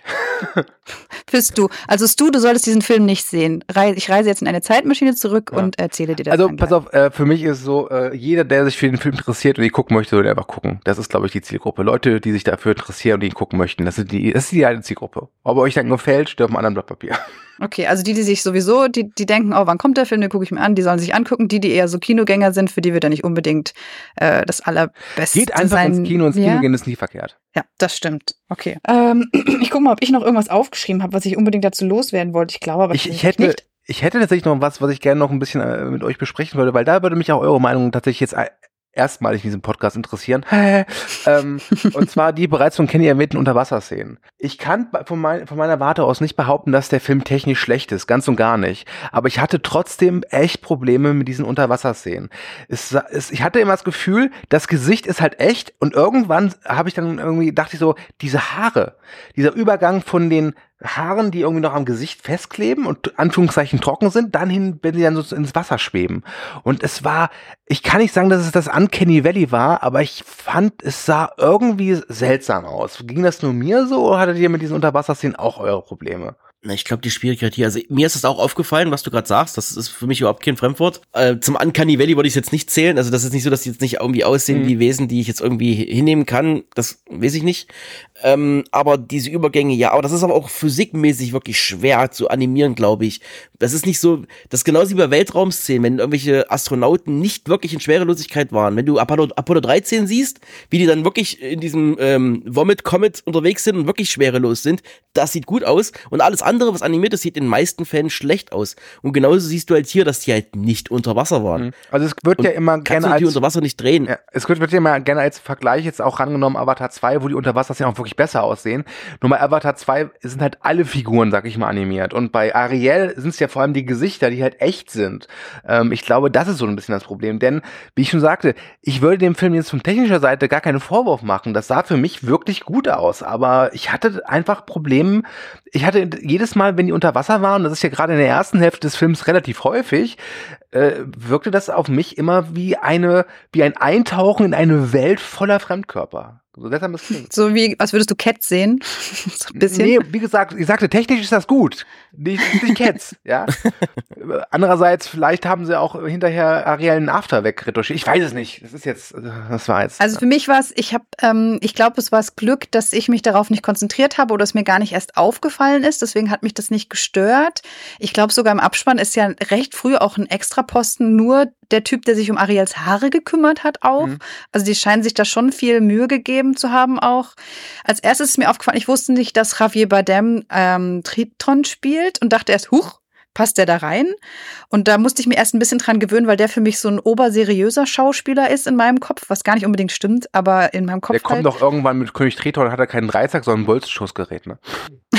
Fürs Du. Also Stu, du solltest diesen Film nicht sehen. Rei- Ich reise jetzt in eine Zeitmaschine zurück Ja. und erzähle dir das. Also einfach. pass auf, äh, für mich ist so, äh, jeder, der sich für den Film interessiert und ihn gucken möchte, soll einfach gucken. Das ist, glaube ich, die Zielgruppe. Leute, die sich dafür interessieren und ihn gucken möchten, das ist die, das ist die eine Zielgruppe. Ob euch dann gefällt, steht auf einem anderen Blatt Papier. Okay, also die, die sich sowieso, die, die denken, oh, wann kommt der Film, den gucke ich mir an, die sollen sich angucken. Die, die eher so Kinogänger sind, für die wird er nicht unbedingt äh, das Allerbeste Geht einfach sein. ins Kino, ins ja? Kino gehen ist nie verkehrt. Ja, das stimmt. Okay. Ähm, ich gucke mal, ob ich noch irgendwas aufgeschrieben habe, was ich unbedingt dazu loswerden wollte. Ich glaube aber Ich, ich tatsächlich hätte, nicht. ich hätte tatsächlich noch was, was ich gerne noch ein bisschen äh, mit euch besprechen würde, weil da würde mich auch eure Meinung tatsächlich jetzt äh, erstmalig in diesem Podcast interessieren. ähm, und zwar die bereits von Kenny erwähnten Unterwasserszenen. Ich kann von, mein, von meiner Warte aus nicht behaupten, dass der Film technisch schlecht ist, ganz und gar nicht. Aber ich hatte trotzdem echt Probleme mit diesen Unterwasserszenen. Es, es, ich hatte immer das Gefühl, das Gesicht ist halt echt und irgendwann habe ich dann irgendwie, dachte ich so, diese Haare, dieser Übergang von den Haaren, die irgendwie noch am Gesicht festkleben und Anführungszeichen trocken sind, dann hin, wenn sie dann so ins Wasser schweben. Und es war, ich kann nicht sagen, dass es das Uncanny Valley war, aber ich fand, es sah irgendwie seltsam aus. Ging das nur mir so oder hattet ihr mit diesen Unterwasserszenen auch eure Probleme? Na, ich glaube, die Schwierigkeit hier, also mir ist es auch aufgefallen, was du gerade sagst, das ist für mich überhaupt kein Fremdwort. Äh, zum Uncanny Valley würde ich es jetzt nicht zählen, also das ist nicht so, dass die jetzt nicht irgendwie aussehen Mhm. wie Wesen, die ich jetzt irgendwie hinnehmen kann, das weiß ich nicht. Ähm, aber diese Übergänge, ja, aber das ist aber auch physikmäßig wirklich schwer zu animieren, glaube ich. Das ist nicht so, das ist genauso wie bei Weltraumszenen, wenn irgendwelche Astronauten nicht wirklich in Schwerelosigkeit waren. Wenn du Apollo, Apollo dreizehn siehst, wie die dann wirklich in diesem ähm, Vomit Comet unterwegs sind und wirklich schwerelos sind, das sieht gut aus. Und alles andere, was animiert ist, sieht in den meisten Fällen schlecht aus. Und genauso siehst du halt hier, dass die halt nicht unter Wasser waren. Also es wird Und ja immer kannst gerne du die als unter Wasser nicht drehen. Ja, es wird, wird ja immer gerne als Vergleich jetzt auch rangenommen, Avatar zwei, wo die Unterwasserszenen auch wirklich besser aussehen. Nur bei Avatar zwei sind halt alle Figuren, sag ich mal, animiert. Und bei Ariel sind es ja vor allem die Gesichter, die halt echt sind. Ähm, ich glaube, das ist so ein bisschen das Problem. Denn, wie ich schon sagte, ich würde dem Film jetzt von technischer Seite gar keinen Vorwurf machen. Das sah für mich wirklich gut aus. Aber ich hatte einfach Probleme. Ich hatte jedes Mal, wenn die unter Wasser waren, das ist ja gerade in der ersten Hälfte des Films relativ häufig, äh, wirkte das auf mich immer wie eine, wie ein Eintauchen in eine Welt voller Fremdkörper. So seltsam das klingt. So wie, als würdest du Cats sehen. So ein bisschen. Nee, wie gesagt, ich sagte, technisch ist das gut. Nicht, nicht Cats, ja. Andererseits, vielleicht haben sie auch hinterher Ariel einen After wegretuschiert. Ich weiß es nicht. Das ist jetzt, das war jetzt. Also für mich war es, ich habe, ähm, ich glaube, es war das Glück, dass ich mich darauf nicht konzentriert habe oder es mir gar nicht erst aufgefallen ist. Deswegen hat mich das nicht gestört. Ich glaube, sogar im Abspann ist ja recht früh auch ein Extraposten nur der Typ, der sich um Ariels Haare gekümmert hat auch. Mhm. Also die scheinen sich da schon viel Mühe gegeben zu haben auch. Als erstes ist mir aufgefallen, ich wusste nicht, dass Javier Bardem ähm, Triton spielt und dachte erst, huch, passt der da rein? Und da musste ich mir erst ein bisschen dran gewöhnen, weil der für mich so ein oberseriöser Schauspieler ist in meinem Kopf, was gar nicht unbedingt stimmt, aber in meinem Kopf Der kommt halt. doch irgendwann mit König Triton, hat er keinen Dreizack, sondern ein Bolzenschussgerät, ne?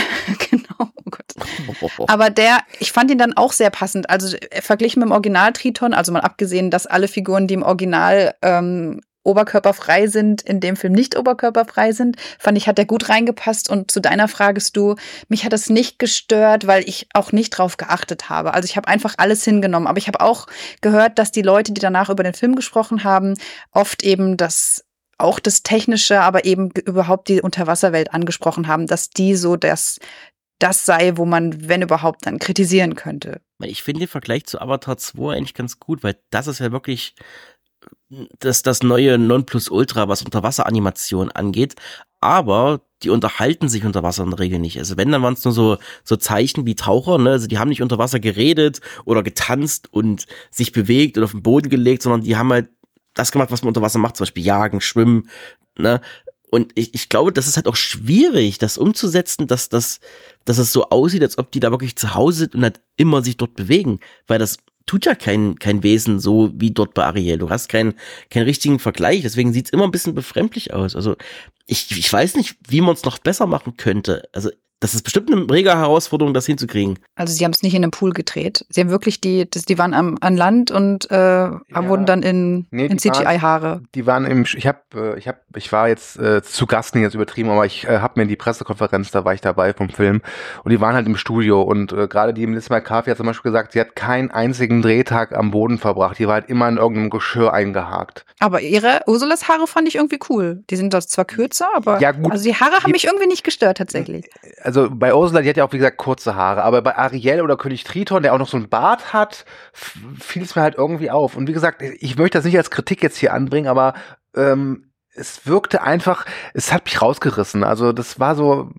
Genau, oh Gott. Aber der, ich fand ihn dann auch sehr passend. Also verglichen mit dem Original Triton, also mal abgesehen, dass alle Figuren, die im Original ähm, oberkörperfrei sind, in dem Film nicht oberkörperfrei sind, fand ich, hat der gut reingepasst. Und zu deiner Frage, du, mich hat das nicht gestört, weil ich auch nicht drauf geachtet habe. Also ich habe einfach alles hingenommen. Aber ich habe auch gehört, dass die Leute, die danach über den Film gesprochen haben, oft eben das auch das Technische, aber eben überhaupt die Unterwasserwelt angesprochen haben, dass die so das das sei, wo man, wenn überhaupt, dann kritisieren könnte. Ich finde den Vergleich zu Avatar zwei eigentlich ganz gut, weil das ist ja wirklich das, das neue Nonplusultra, was Unterwasseranimation angeht. Aber die unterhalten sich unter Wasser in der Regel nicht. Also wenn, dann waren es nur so, so Zeichen wie Taucher, ne? Also die haben nicht unter Wasser geredet oder getanzt und sich bewegt oder auf den Boden gelegt, sondern die haben halt das gemacht, was man unter Wasser macht, zum Beispiel jagen, schwimmen, ne? Und ich, ich glaube, das ist halt auch schwierig, das umzusetzen, dass, dass, dass es so aussieht, als ob die da wirklich zu Hause sind und halt immer sich dort bewegen. Weil das tut ja kein, kein Wesen so wie dort bei Ariel. Du hast keinen, keinen richtigen Vergleich, deswegen sieht's immer ein bisschen befremdlich aus. Also ich, ich weiß nicht, wie man es noch besser machen könnte. Also das ist bestimmt eine mega Herausforderung, das hinzukriegen. Also sie haben es nicht in einem Pool gedreht. Sie haben wirklich die, das, die waren am, an Land und äh, ja. wurden dann in, nee, in C G I-Haare. Die waren im, ich habe, ich habe, ich war jetzt äh, zu Gast, nicht jetzt übertrieben, aber ich äh, habe mir die Pressekonferenz, da war ich dabei vom Film und die waren halt im Studio und äh, gerade die Melissa McCarthy hat zum Beispiel gesagt, sie hat keinen einzigen Drehtag am Boden verbracht. Die war halt immer in irgendeinem Geschirr eingehakt. Aber ihre Ursulas Haare fand ich irgendwie cool. Die sind zwar kürzer, aber ja, gut. Also die Haare haben die, mich irgendwie nicht gestört tatsächlich. Also bei Ursula, die hat ja auch, wie gesagt, kurze Haare, aber bei Ariel oder König Triton, der auch noch so einen Bart hat, fiel es mir halt irgendwie auf. Und wie gesagt, ich möchte das nicht als Kritik jetzt hier anbringen, aber ähm, es wirkte einfach, es hat mich rausgerissen. Also das war so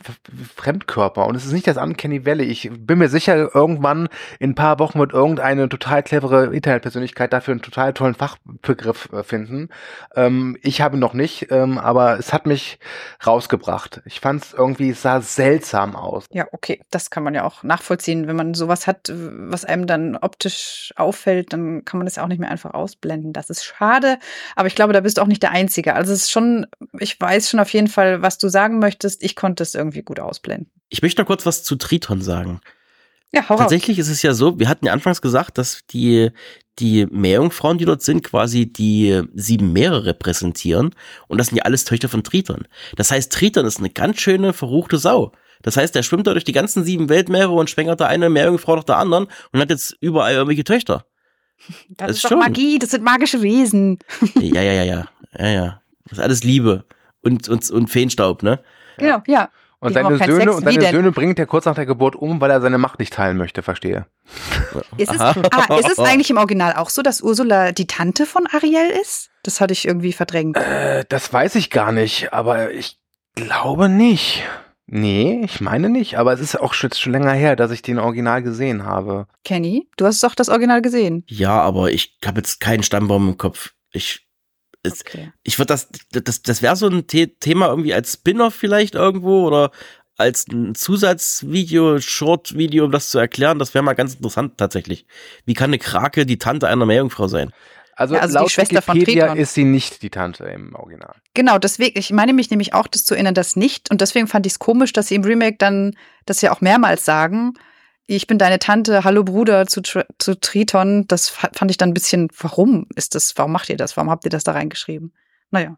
Fremdkörper und es ist nicht das Uncanny Valley. Ich bin mir sicher, irgendwann in ein paar Wochen wird irgendeine total clevere Internetpersönlichkeit dafür einen total tollen Fachbegriff finden. Ähm, ich habe noch nicht, ähm, aber es hat mich rausgebracht. Ich fand es irgendwie, es sah seltsam aus. Ja, okay, das kann man ja auch nachvollziehen. Wenn man sowas hat, was einem dann optisch auffällt, dann kann man das ja auch nicht mehr einfach ausblenden. Das ist schade, aber ich glaube, da bist du auch nicht der Einzige. Also es ist schon, ich weiß schon auf jeden Fall, was du sagen möchtest. Ich konnte es irgendwie gut ausblenden. Ich möchte noch kurz was zu Triton sagen. Ja, hau raus. Tatsächlich ist es ja so, wir hatten ja anfangs gesagt, dass die, die Meerjungfrauen, die dort sind, quasi die sieben Meere repräsentieren. Und das sind ja alles Töchter von Triton. Das heißt, Triton ist eine ganz schöne, verruchte Sau. Das heißt, der schwimmt da durch die ganzen sieben Weltmeere und schwängert da eine Meerjungfrau nach der anderen und hat jetzt überall irgendwelche Töchter. Das, das ist doch schon Magie, das sind magische Wesen. Ja, ja, ja, ja. Ja, ja. Das ist alles Liebe und, und, und Feenstaub, ne? Genau, ja. Und seine Söhne, und seine Söhne bringt er kurz nach der Geburt um, weil er seine Macht nicht teilen möchte, verstehe. Ist es, ah, ist es eigentlich im Original auch so, dass Ursula die Tante von Ariel ist? Das hatte ich irgendwie verdrängt. Äh, das weiß ich gar nicht, aber ich glaube nicht. Nee, ich meine nicht, aber es ist auch schon, schon länger her, dass ich den Original gesehen habe. Kenny, du hast doch das Original gesehen. Ja, aber ich habe jetzt keinen Stammbaum im Kopf. Ich Es, okay. Ich würde das, das, das wäre so ein The- Thema irgendwie als Spin-off vielleicht irgendwo oder als ein Zusatzvideo, Short-Video, um das zu erklären. Das wäre mal ganz interessant tatsächlich. Wie kann eine Krake die Tante einer Meerjungfrau sein? Also, ja, also laut die Schwester Wikipedia von Triton ist sie nicht die Tante im Original. Genau, deswegen, ich meine mich nämlich auch, das zu erinnern, das nicht. Und deswegen fand ich es komisch, dass sie im Remake dann das ja auch mehrmals sagen. Ich bin deine Tante, hallo Bruder zu, zu Triton. Das fand ich dann ein bisschen, warum ist das, warum macht ihr das? Warum habt ihr das da reingeschrieben? Naja.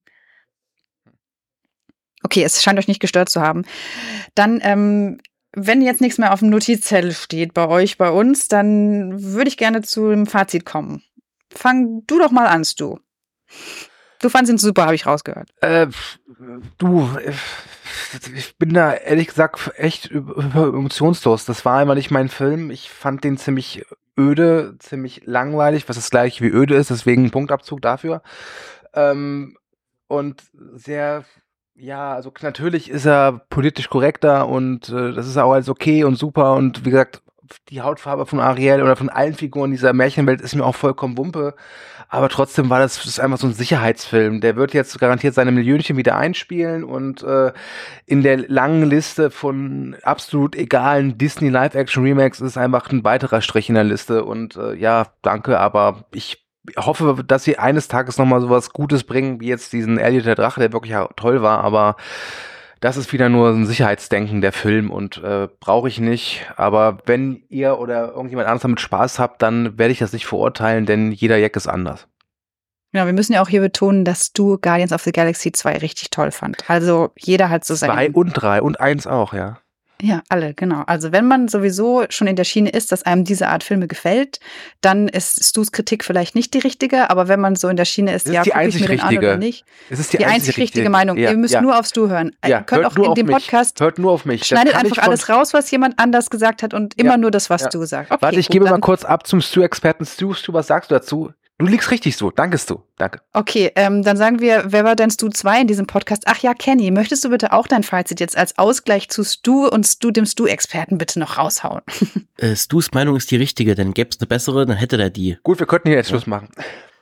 Okay, es scheint euch nicht gestört zu haben. Dann, ähm, wenn jetzt nichts mehr auf dem Notizzettel steht, bei euch, bei uns, dann würde ich gerne zu einem Fazit kommen. Fang du doch mal an, Stu. Du fandst ihn super, habe ich rausgehört. Äh, du, ich bin da ehrlich gesagt echt emotionslos. Das war einfach nicht mein Film. Ich fand den ziemlich öde, ziemlich langweilig, was das gleiche wie öde ist, deswegen ein Punktabzug dafür. Ähm, und sehr, ja, also natürlich ist er politisch korrekter und äh, das ist auch alles okay und super und wie gesagt, die Hautfarbe von Ariel oder von allen Figuren dieser Märchenwelt ist mir auch vollkommen Wumpe. Aber trotzdem war das, das ist einfach so ein Sicherheitsfilm. Der wird jetzt garantiert seine Millionchen wieder einspielen und äh, in der langen Liste von absolut egalen Disney Live-Action-Remakes ist einfach ein weiterer Strich in der Liste. Und äh, ja, danke, aber ich hoffe, dass sie eines Tages nochmal sowas Gutes bringen, wie jetzt diesen Elliot der Drache, der wirklich ja toll war, aber das ist wieder nur ein Sicherheitsdenken, der Film, und äh, brauche ich nicht. Aber wenn ihr oder irgendjemand anderes damit Spaß habt, dann werde ich das nicht verurteilen, denn jeder Jack ist anders. Ja, wir müssen ja auch hier betonen, dass du Guardians of the Galaxy zwei richtig toll fand. Also jeder hat so seine... Zwei und drei und eins auch, ja. Ja, alle, genau. Also wenn man sowieso schon in der Schiene ist, dass einem diese Art Filme gefällt, dann ist Stu's Kritik vielleicht nicht die richtige, aber wenn man so in der Schiene ist, Es ja, ist die gucke ich mir den an oder nicht. Es ist die, Die einzig richtige Meinung. Ja, Ihr müsst ja. nur auf Stu hören. Ja, Ihr könnt hört auch nur in auf dem mich. Podcast, Hört nur auf mich. Das schneidet kann ich einfach von- alles raus, was jemand anders gesagt hat und immer Ja, nur das, was ja. Stu sagt. Okay, Warte, ich gut, gebe dann- mal kurz ab zum Stu-Experten. Stu, Stu, was sagst du dazu? Du liegst richtig so. Danke, Stu. Danke. Okay, ähm, dann sagen wir, wer war denn Stu zwei in diesem Podcast? Ach ja, Kenny, möchtest du bitte auch dein Fazit jetzt als Ausgleich zu Stu und Stu, dem Stu-Experten, bitte noch raushauen? Äh, Stu's Meinung ist die richtige, denn gäbe es eine bessere, dann hätte der die. Gut, wir könnten hier jetzt Schluss machen.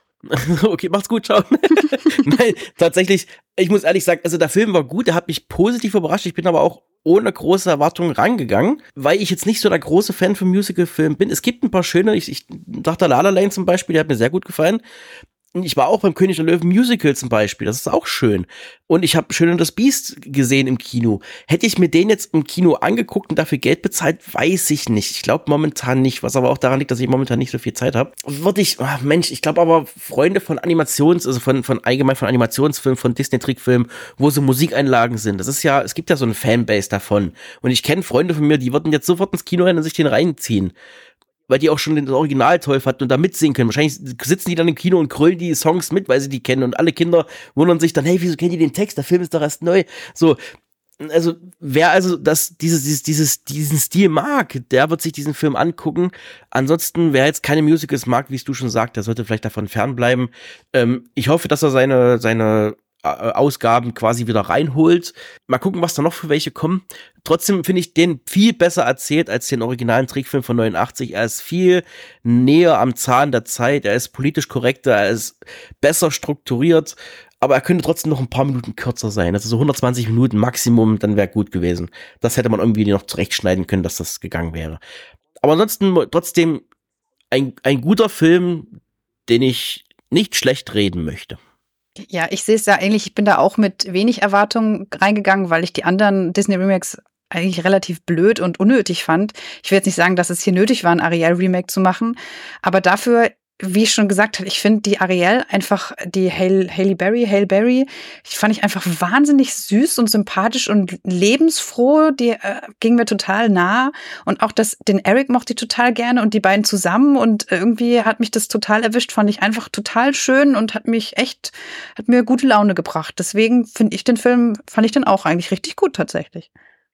Okay, macht's gut, ciao. Nein, tatsächlich, ich muss ehrlich sagen, also der Film war gut, der hat mich positiv überrascht, ich bin aber auch ohne große Erwartungen rangegangen, weil ich jetzt nicht so der große Fan von Musical-Filmen bin. Es gibt ein paar schöne, ich, ich dachte La La Land zum Beispiel, der hat mir sehr gut gefallen. Und ich war auch beim König der Löwen Musical zum Beispiel, das ist auch schön. Und ich habe Schön und das Biest gesehen im Kino. Hätte ich mir den jetzt im Kino angeguckt und dafür Geld bezahlt, weiß ich nicht. Ich glaube momentan nicht, was aber auch daran liegt, dass ich momentan nicht so viel Zeit habe. Würde ich, ach Mensch, ich glaube aber Freunde von Animations, also von, von allgemein von Animationsfilmen, von Disney-Trickfilmen, wo so Musikeinlagen sind. Das ist ja, es gibt ja so eine Fanbase davon. Und ich kenne Freunde von mir, die würden jetzt sofort ins Kino rennen und sich den reinziehen. Weil die auch schon das Original toll fanden und da mitsingen können. Wahrscheinlich sitzen die dann im Kino und grölen die Songs mit, weil sie die kennen. Und alle Kinder wundern sich dann, hey, wieso kennen die den Text? Der Film ist doch erst neu. So, also wer also das, dieses, dieses, dieses, diesen Stil mag, der wird sich diesen Film angucken. Ansonsten, wer jetzt keine Musicals mag, wie du schon sagst, der sollte vielleicht davon fernbleiben. Ähm, ich hoffe, dass er seine, seine Ausgaben quasi wieder reinholt. Mal gucken, was da noch für welche kommen. Trotzdem finde ich den viel besser erzählt als den originalen Trickfilm von neunundachtzig. Er ist viel näher am Zahn der Zeit. Er ist politisch korrekter. Er ist besser strukturiert. Aber er könnte trotzdem noch ein paar Minuten kürzer sein. Also so hundertzwanzig Minuten Maximum, dann wäre gut gewesen. Das hätte man irgendwie noch zurechtschneiden können, dass das gegangen wäre. Aber ansonsten trotzdem ein, ein guter Film, den ich nicht schlecht reden möchte. Ja, ich sehe es ja ähnlich. Ich bin da auch mit wenig Erwartungen reingegangen, weil ich die anderen Disney-Remakes eigentlich relativ blöd und unnötig fand. Ich will jetzt nicht sagen, dass es hier nötig war, ein Ariel-Remake zu machen, aber dafür, wie ich schon gesagt habe, ich finde die Ariel einfach, die Hail, Hailey Berry, Hail Berry, ich fand ich einfach wahnsinnig süß und sympathisch und lebensfroh. Die äh, ging mir total nah. Und auch das, den Eric mochte ich total gerne und die beiden zusammen. Und irgendwie hat mich das total erwischt, fand ich einfach total schön und hat mich echt, hat mir gute Laune gebracht. Deswegen finde ich den Film, fand ich den auch eigentlich richtig gut tatsächlich.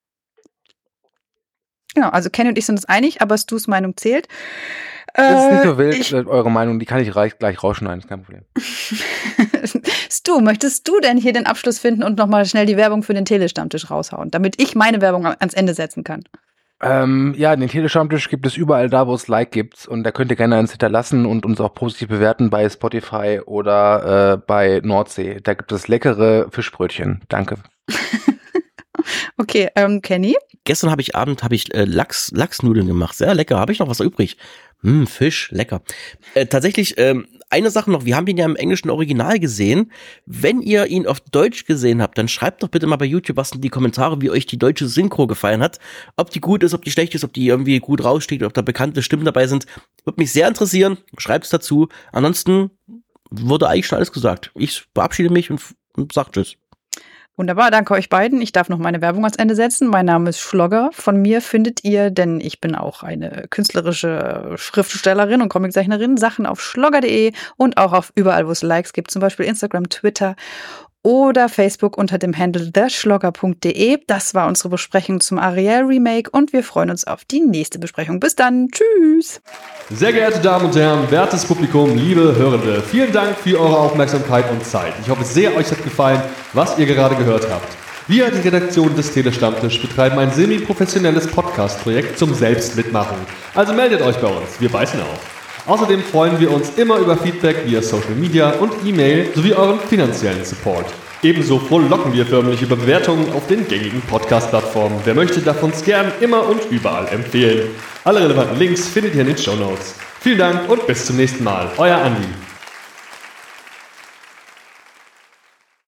Ja, also Kenny und ich sind uns einig, aber Stu's Meinung zählt. Das ist nicht so wild, ich, eure Meinung, die kann ich reich, gleich rausschneiden, ist kein Problem. Stu, möchtest du denn hier den Abschluss finden und nochmal schnell die Werbung für den Telestammtisch raushauen, damit ich meine Werbung ans Ende setzen kann? Ähm, ja, den Telestammtisch gibt es überall da, wo es Like gibt. Und da könnt ihr gerne eins hinterlassen und uns auch positiv bewerten bei Spotify oder äh, bei Nordsee. Da gibt es leckere Fischbrötchen. Danke. Okay, ähm, Kenny? Gestern habe ich Abend habe ich äh, Lachs, Lachsnudeln gemacht. Sehr lecker. Habe ich noch was übrig? Hm, Fisch, lecker. Äh, tatsächlich, ähm, eine Sache noch, wir haben ihn ja im englischen Original gesehen. Wenn ihr ihn auf Deutsch gesehen habt, dann schreibt doch bitte mal bei YouTube was in die Kommentare, wie euch die deutsche Synchro gefallen hat. Ob die gut ist, ob die schlecht ist, ob die irgendwie gut raussteht, ob da bekannte Stimmen dabei sind. Würde mich sehr interessieren. Schreibt es dazu. Ansonsten wurde eigentlich schon alles gesagt. Ich verabschiede mich und, und sag Tschüss. Wunderbar, danke euch beiden. Ich darf noch meine Werbung ans Ende setzen. Mein Name ist Schlogger. Von mir findet ihr, denn ich bin auch eine künstlerische Schriftstellerin und Comiczeichnerin, Sachen auf schlogger punkt de und auch auf überall, wo es Likes gibt, zum Beispiel Instagram, Twitter oder Facebook unter dem Handle the schlogger punkt de. Das war unsere Besprechung zum Ariel Remake und wir freuen uns auf die nächste Besprechung. Bis dann. Tschüss. Sehr geehrte Damen und Herren, wertes Publikum, liebe Hörende, vielen Dank für eure Aufmerksamkeit und Zeit. Ich hoffe sehr, euch hat gefallen, was ihr gerade gehört habt. Wir, die Redaktion des Telestammtisch, betreiben ein semi-professionelles Podcast-Projekt zum Selbstmitmachen. Also meldet euch bei uns, wir beißen auf. Außerdem freuen wir uns immer über Feedback via Social Media und E-Mail sowie euren finanziellen Support. Ebenso frohlocken wir förmlich über Bewertungen auf den gängigen Podcast-Plattformen. Wer möchte, darf uns gern immer und überall empfehlen. Alle relevanten Links findet ihr in den Shownotes. Vielen Dank und bis zum nächsten Mal. Euer Andi.